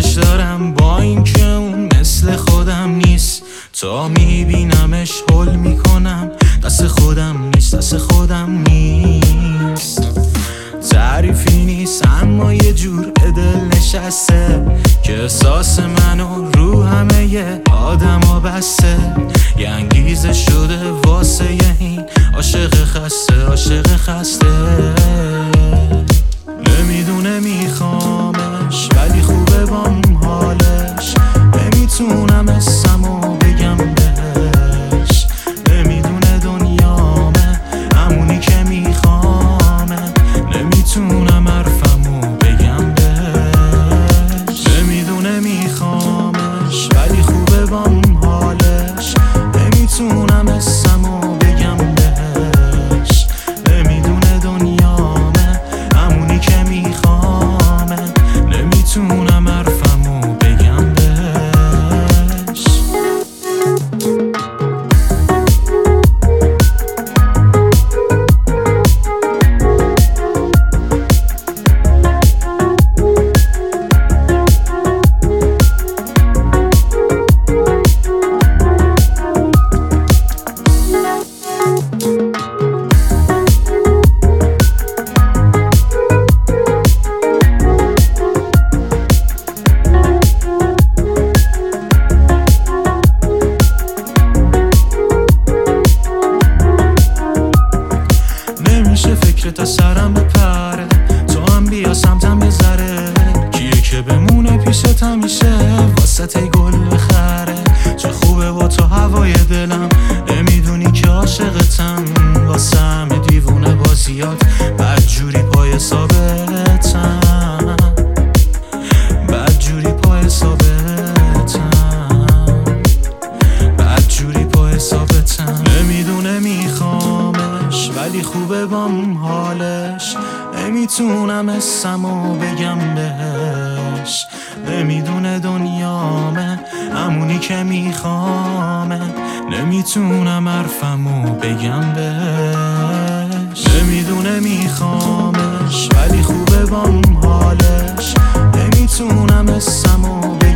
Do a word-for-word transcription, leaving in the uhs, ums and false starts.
دوستش دارم با اینکه اون مثل خودم نیست. تا میبینمش حل میکنم دست خودم نیست، دست خودم نیست. تعریفی نیست اما یه جور به دل نشسته که احساس منو رو همه آدم ها بسته. یه انگیزه شده واسه این عاشق خسته، عاشق خسته. نمیدونه میخوامش ولی خوبه بام حالش، نمیتونم اسمو بگم بهش. نمیدونه دنیامه همونی که میخوامه، نمیتونم حرفمو بگم بهش. نمیدونه میخوامش ولی خوبه بام حالش، نمیتونم اسمو بگم بهش. نمیدونه دنیامه همونی که میخوامه، نمیتونم حرفمو بگم بهش. تا سرم بپره تو هم بیا سمتم یه ذره، کیه که بمونه پیشت همیشه واسه گل بخره. چه خوبه با تو هوای دلم، نمیدونی که عاشقتم. واسه همه دیوونه بازیات بدجوری پای ثابتم، بدجوری پای ثابتم، بدجوری پای ثابتم. نمیدونه میخوامش ولی خوبه بام حالش، نمیتونم اسمو بگم بهش. نمیدونه دنیامه همونی که میخوامه، نمیتونم حرفمو بگم بهش. نمیدونه میخوامش ولی خوبه بام حالش، نمیتونم اسمو بگم